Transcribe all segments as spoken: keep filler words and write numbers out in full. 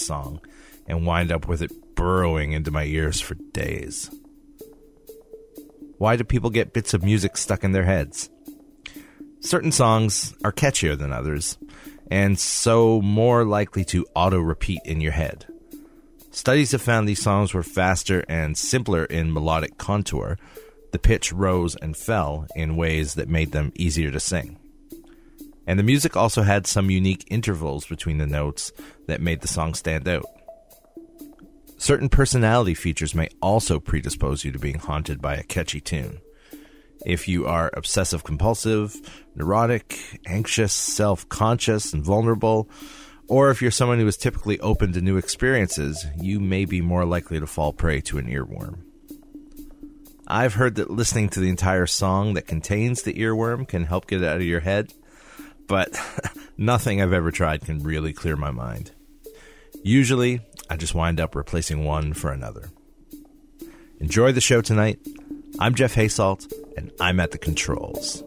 song and wind up with it burrowing into my ears for days. Why do people get bits of music stuck in their heads? Certain songs are catchier than others, and so more likely to auto-repeat in your head. Studies have found these songs were faster and simpler in melodic contour. The pitch rose and fell in ways that made them easier to sing. And the music also had some unique intervals between the notes that made the song stand out. Certain personality features may also predispose you to being haunted by a catchy tune. If you are obsessive-compulsive, neurotic, anxious, self-conscious, and vulnerable, or if you're someone who is typically open to new experiences, you may be more likely to fall prey to an earworm. I've heard that listening to the entire song that contains the earworm can help get it out of your head, but nothing I've ever tried can really clear my mind. Usually, I just wind up replacing one for another. Enjoy the show tonight. I'm Jeff Haysalt, and I'm at the controls.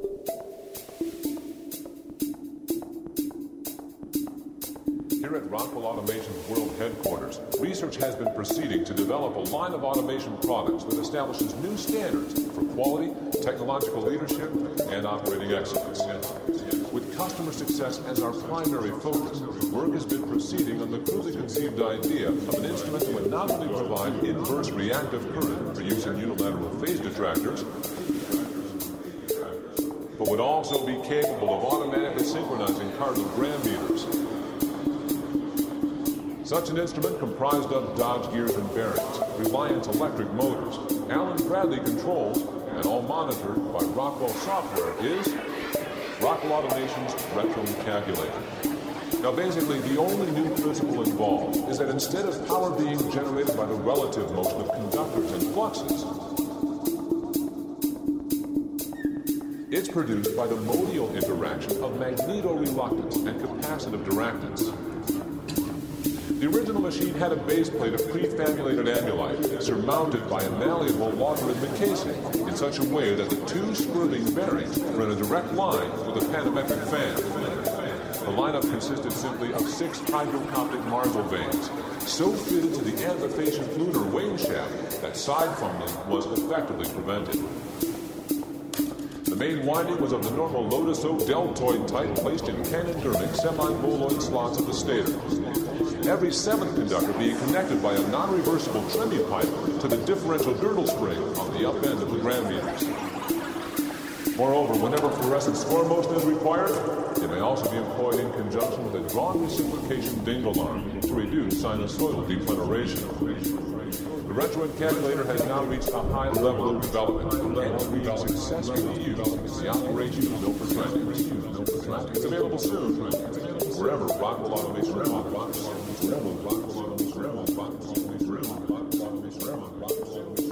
Here at Rockwell Automation's World Headquarters, research has been proceeding to develop a line of automation products that establishes new standards for quality, technological leadership, and operating excellence. With customer success as our primary focus, work has been proceeding on the crudely conceived idea of an instrument that would not only provide inverse reactive current for use in unilateral phase detractors, but would also be capable of automatically synchronizing cardinal gram meters. Such an instrument comprised of Dodge gears and bearings, Reliant electric motors, Allen Bradley controls, and all monitored by Rockwell software is Rockwell Automation's Retro Calculator. Now basically, the only new principle involved is that instead of power being generated by the relative motion of conductors and fluxes, it's produced by the modial interaction of magneto-reluctance and capacitive diractance. The original machine had a base plate of prefabulated amulite surmounted by a malleable logarithmic casing in such a way that the two squirting bearings were in a direct line with a panometric fan. The lineup consisted simply of six hydrocoptic Marsal vanes, so fitted to the anthrofascian lunar wane shaft that side fumbling was effectively prevented. The main winding was of the normal Lotus Oak deltoid type placed in cannon-dermic semi-boloid slots of the stator. Every seventh conductor being connected by a non-reversible Tremie pipe to the differential girdle spring on the up end of the gram meters. Moreover, whenever fluorescent score motion is required, it may also be employed in conjunction with a drawn reciprocation dingle arm to reduce sinusoidal deceleration. The Retro Calculator has now reached a high level of development and is being successfully used in the operation of Milford Tracking. It's available soon wherever Rockwell Automation offers. Wherever Rockwell Automation offers. Wherever Rockwell Automation offers.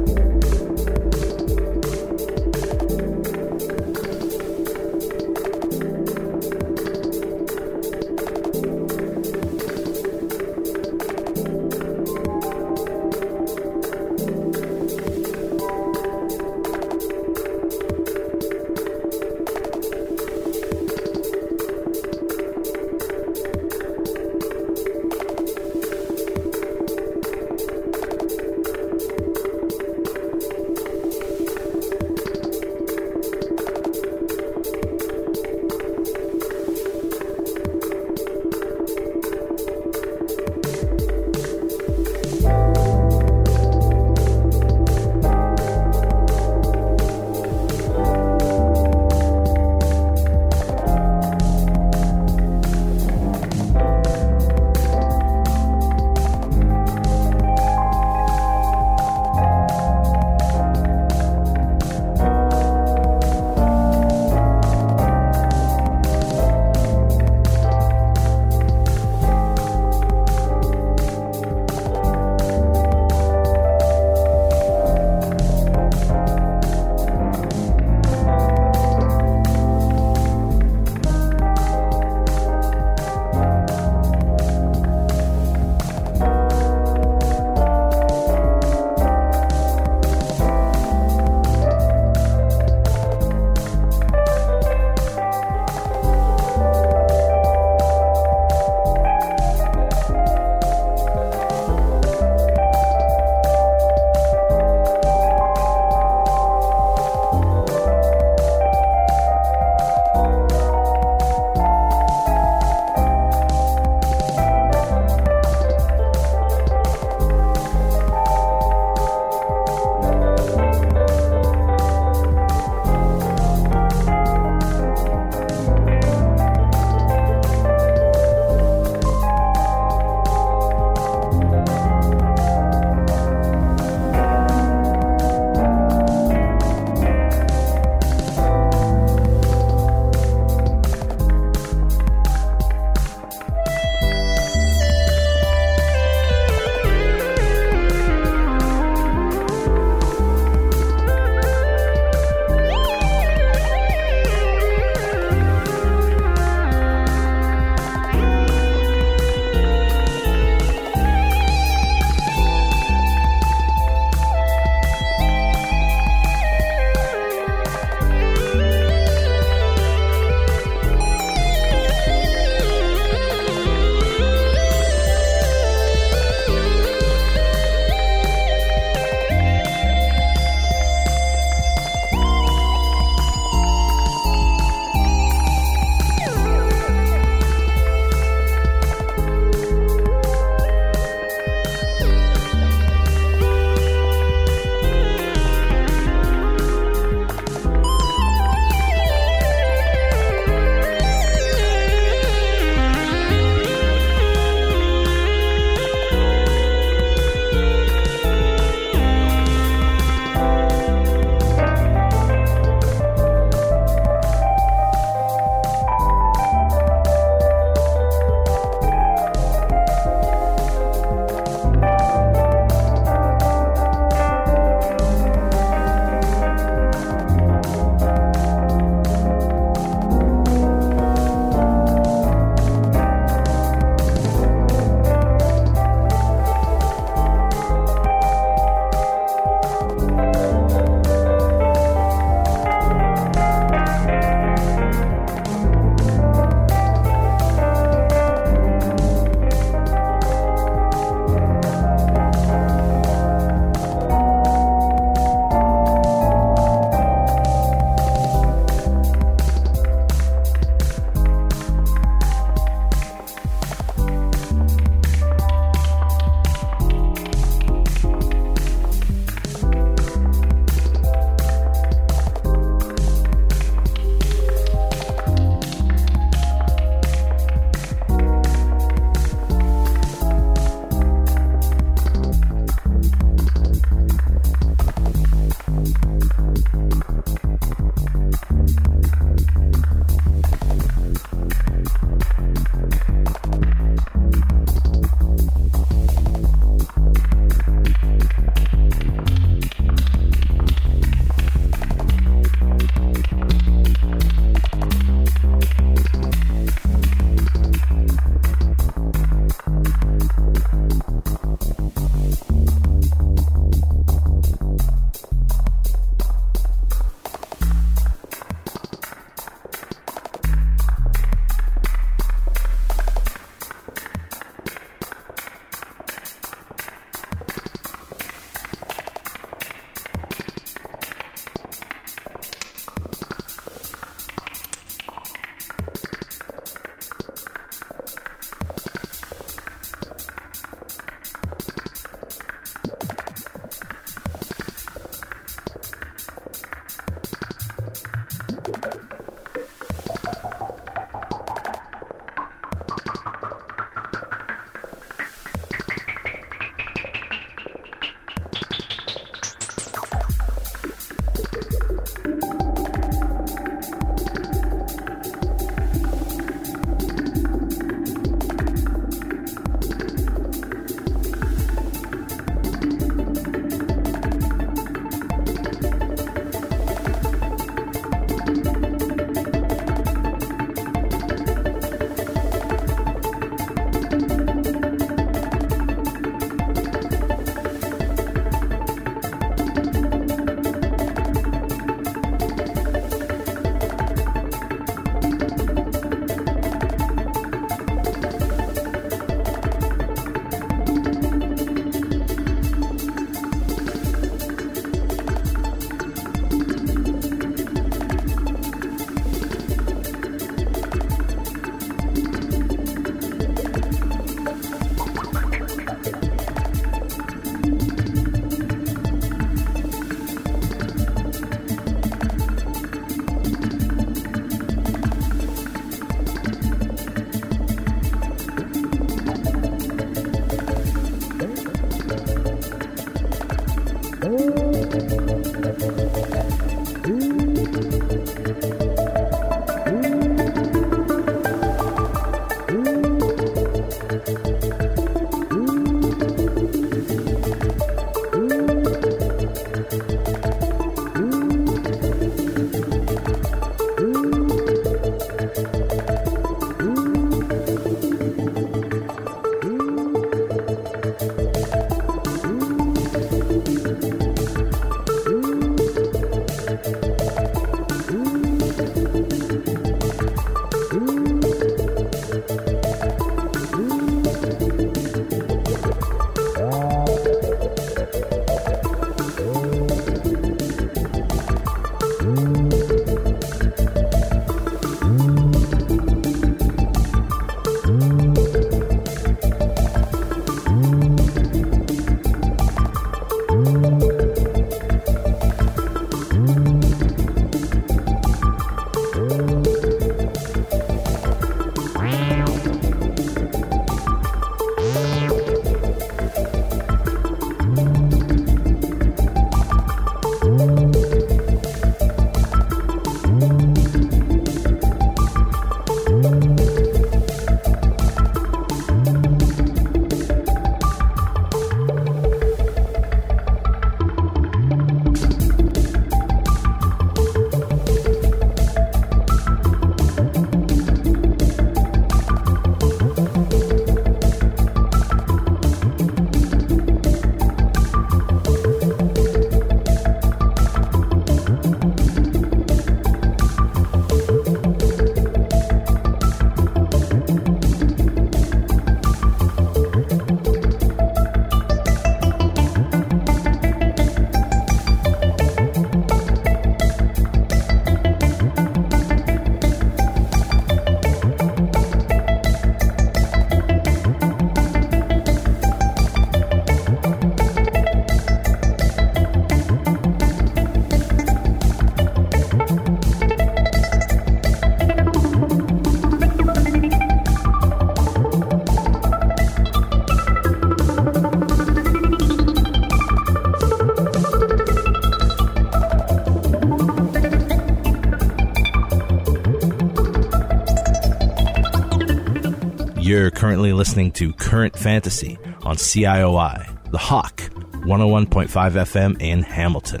You're currently listening to Current Fantasy on C I O I, The Hawk, one oh one point five F M in Hamilton.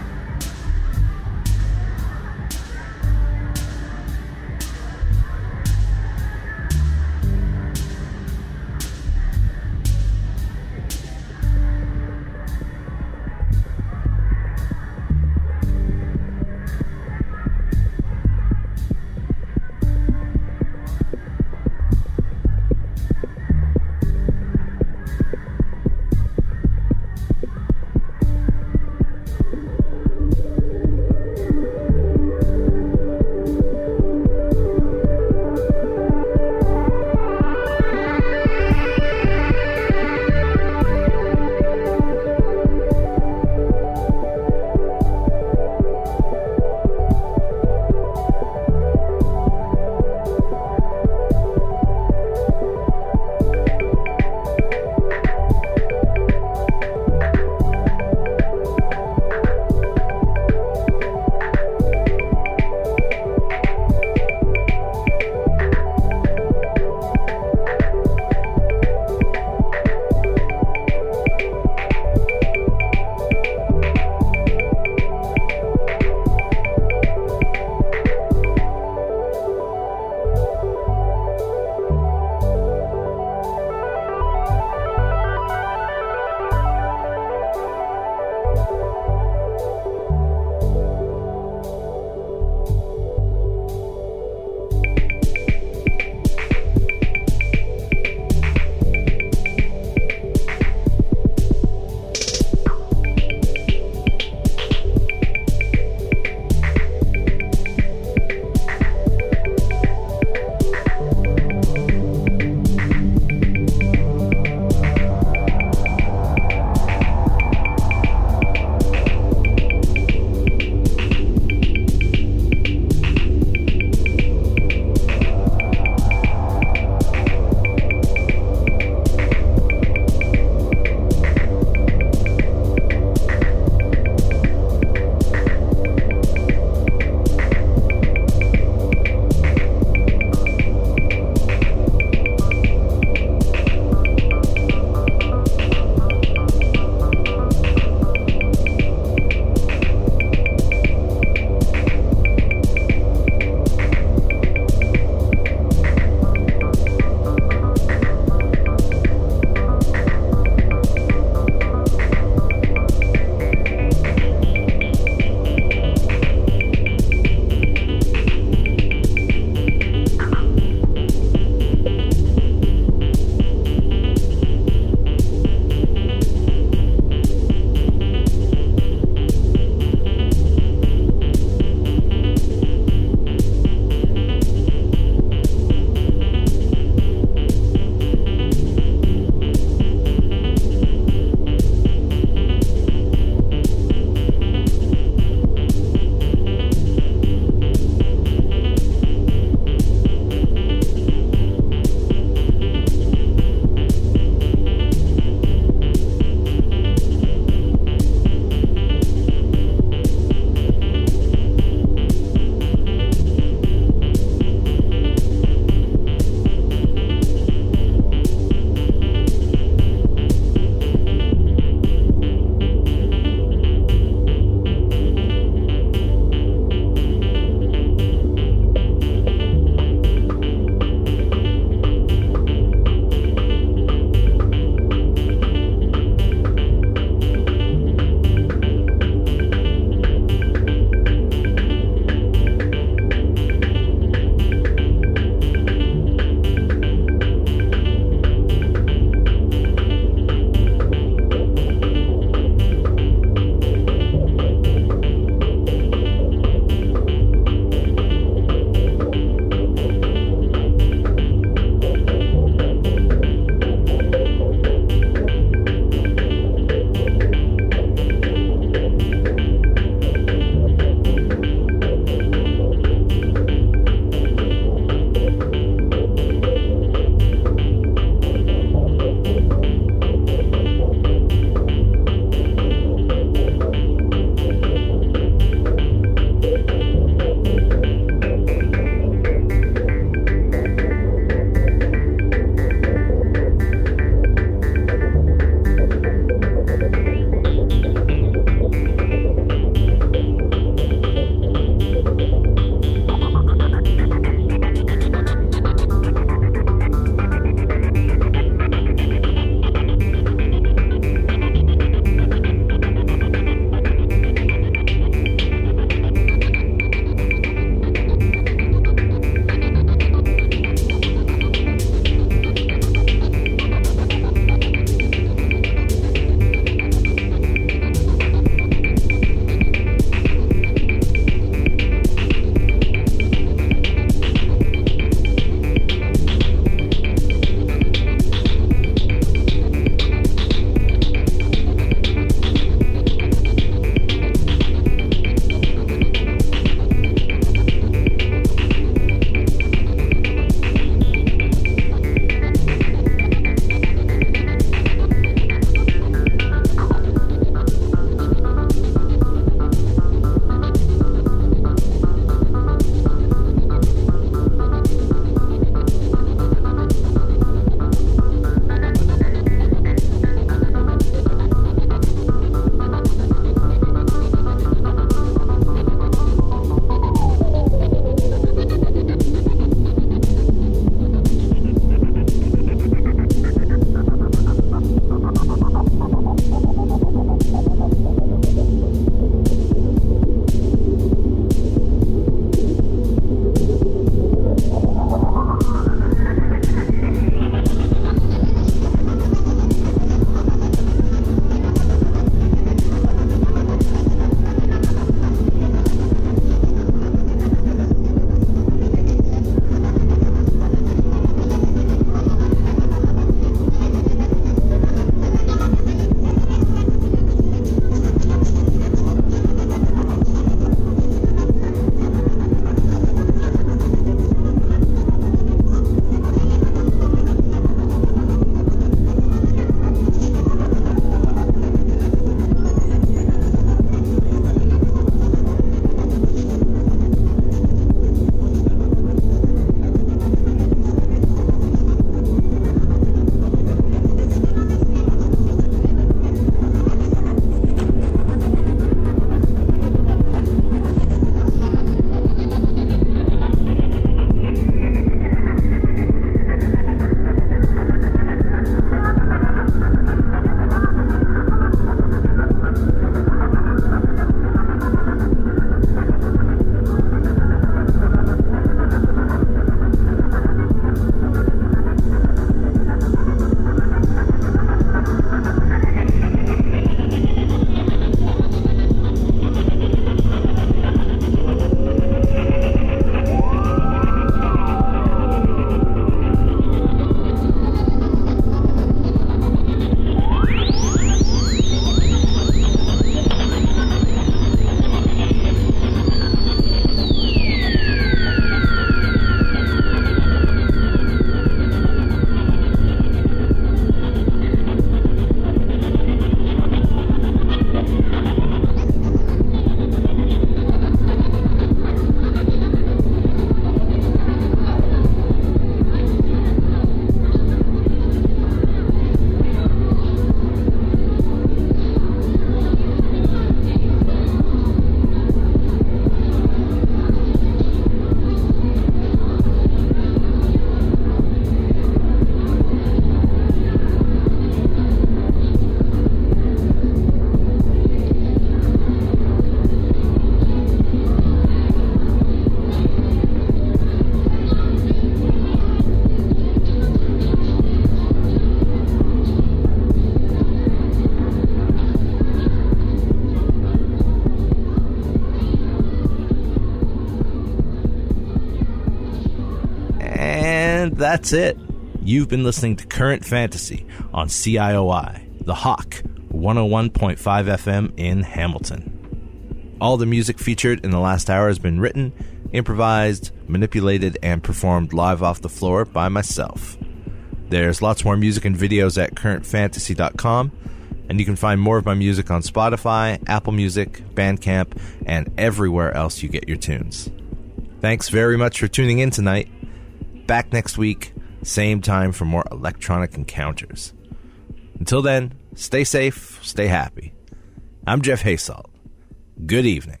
That's it. You've been listening to Current Fantasy on C I O I, The Hawk, one oh one point five F M in Hamilton. All the music featured in the last hour has been written, improvised, manipulated, and performed live off the floor by myself. There's lots more music and videos at current fantasy dot com, and you can find more of my music on Spotify, Apple Music, Bandcamp, and everywhere else you get your tunes. Thanks very much for tuning in tonight. Back next week, same time for more electronic encounters. Until then, stay safe, stay happy. I'm Jeff Haysalt. Good evening.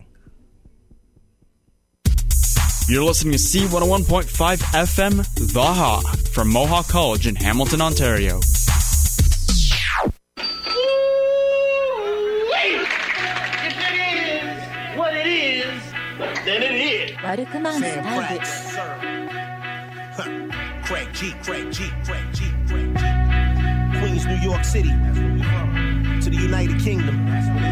You're listening to C one oh one point five F M, The Hawk, from Mohawk College in Hamilton, Ontario. If it is what it is, then it is. Sam Cracks. Craig G, Craig G, Craig G, Craig G. Queens, New York City, to the United Kingdom.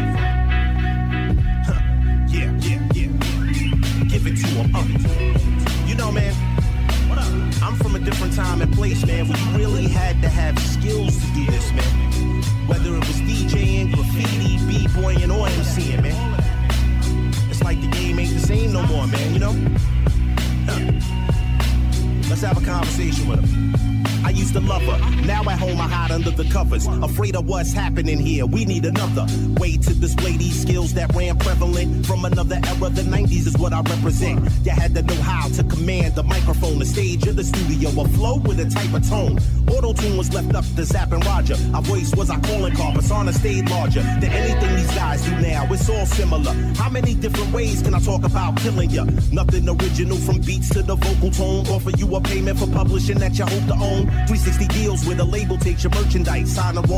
Huh. Yeah, yeah, yeah. Give it to him. Uh. You know, man, what up? I'm from a different time and place, man, where you really had to have skills to do this, man. Whether it was DJing, graffiti, b-boying, or MCing, man. It's like the game ain't the same no more, man, you know? Huh. Let's have a conversation with him. I used to love her. Now at home I hide under the covers, afraid of what's happening here. We need another way to display these skills that ran prevalent from another era. The nineties is what I represent. You had to know how to command the microphone, the stage, or the studio, a flow with a type of tone. Auto-tune was left up to Zapp and Roger. Our voice was our calling card. Persona stayed larger than anything these guys do now. It's all similar. How many different ways can I talk about killing ya? Nothing original from beats to the vocal tone. Offer you a payment for publishing that you hope to own. three sixty deals where the label takes your merchandise. Sign a